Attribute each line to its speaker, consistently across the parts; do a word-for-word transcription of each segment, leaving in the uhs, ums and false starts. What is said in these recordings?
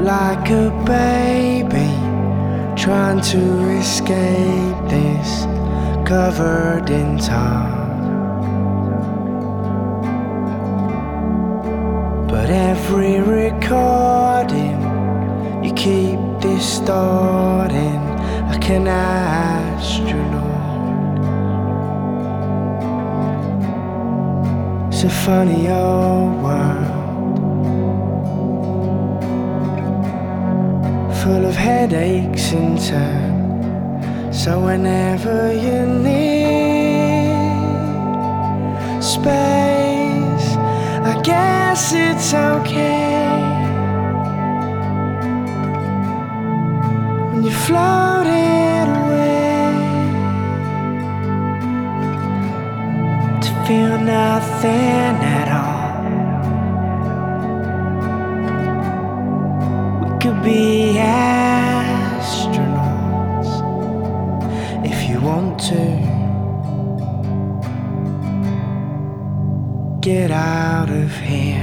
Speaker 1: like a baby, trying to escape this, covered in tar. But every recording you keep distorting like an astronaut. It's a funny old world, full of headaches in turn. So whenever you need space, I guess it's okay when you float it away, to feel nothing at all. We could be astronauts if you want to. Get out of here.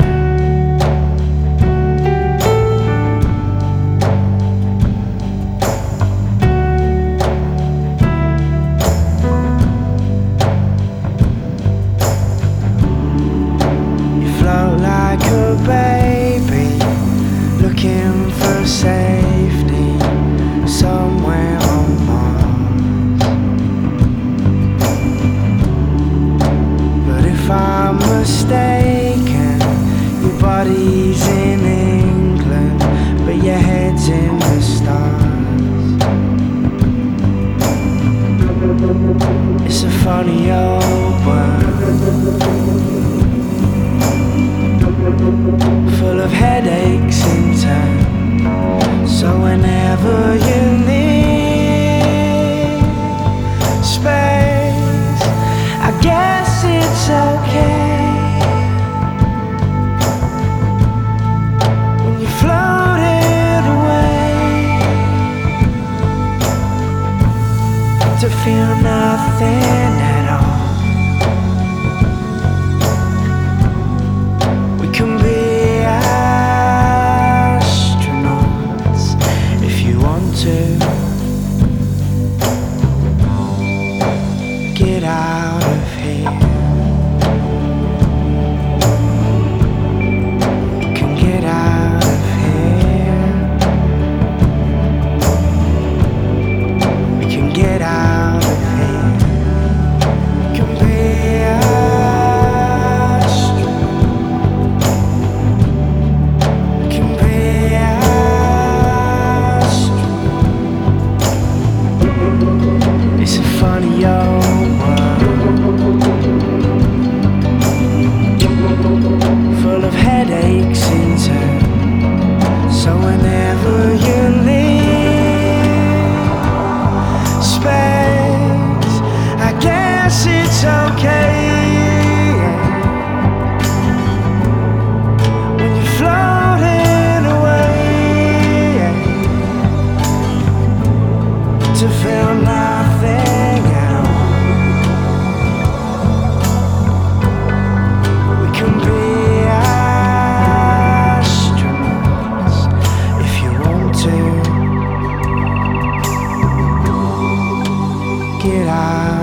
Speaker 1: You float like a baby, looking for safety somewhere on Mars. But if I'm mistaken, your body's in England, but your head's in the stars. It's a funny old world, full of headaches in turn. So whenever you need space, I guess it's okay when you float it away, to feel nothing at all. We can be astronauts if you want to. Get out of here. You can get out of here. We can get out of here. You can be astronauts. We can be astronauts. It's a funny old full of headaches in turn. So whenever you need space, I guess it's okay when you're floating away, to feel nothing at all. We can be get out.